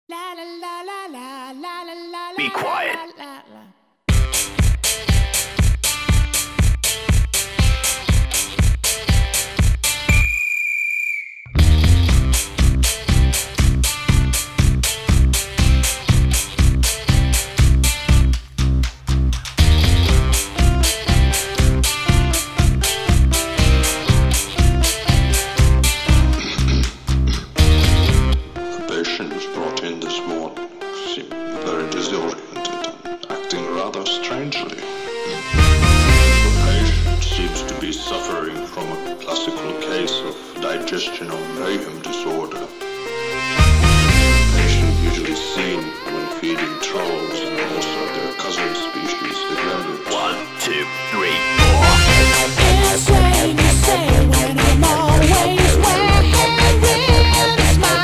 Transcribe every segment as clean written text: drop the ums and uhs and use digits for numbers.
Be quiet. Brought in this morning seemed very disoriented and acting rather strangely. The patient seems to be suffering from a classical case of digestional mayhem disorder. The patient usually seen when feeding trolls and also their cousin species, the gremlins. 1, 2, 3, 4. Insane, you say when I'm always wearing a smile.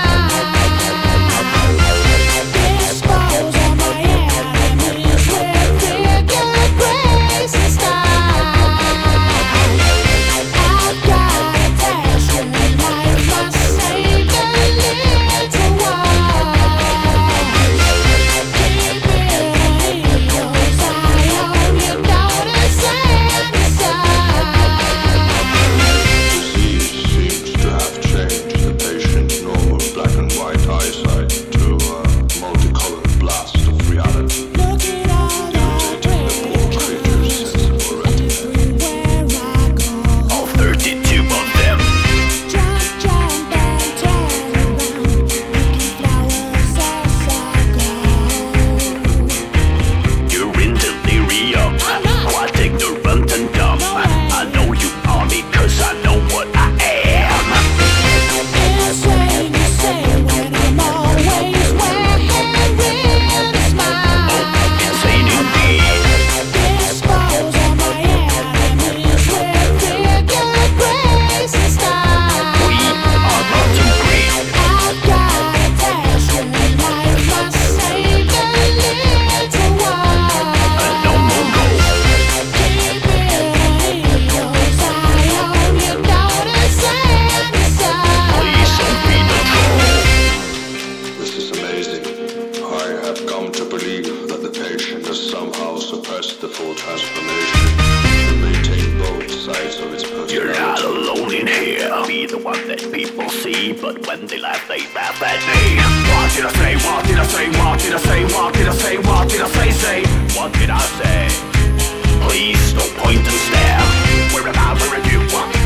Suppress the full transformation to maintain both sides of its personality. You're not alone in here. Be the one that people see, but when they laugh at me. What did I say? What did I say? What did I say? What did I say? What did I say? What did I say? Please don't point and stare. Where am I? Where are you?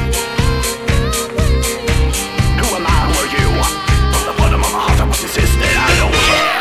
Who am I? Who are you? From the bottom of my heart I must insist that I don't care.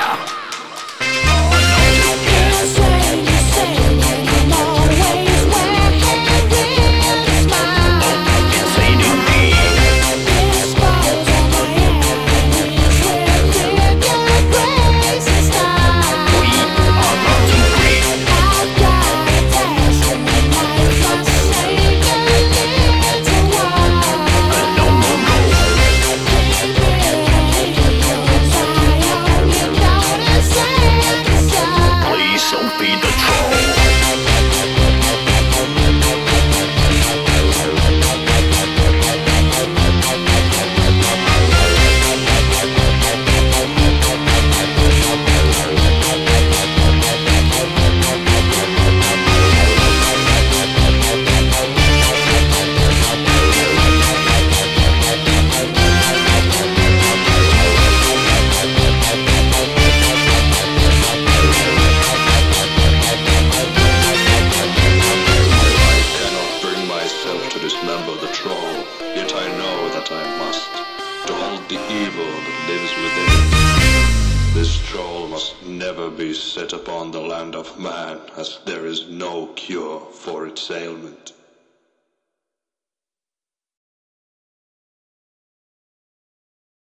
Yet I know that I must, to halt the evil that lives within it. This troll must never be set upon the land of man, as there is no cure for its ailment.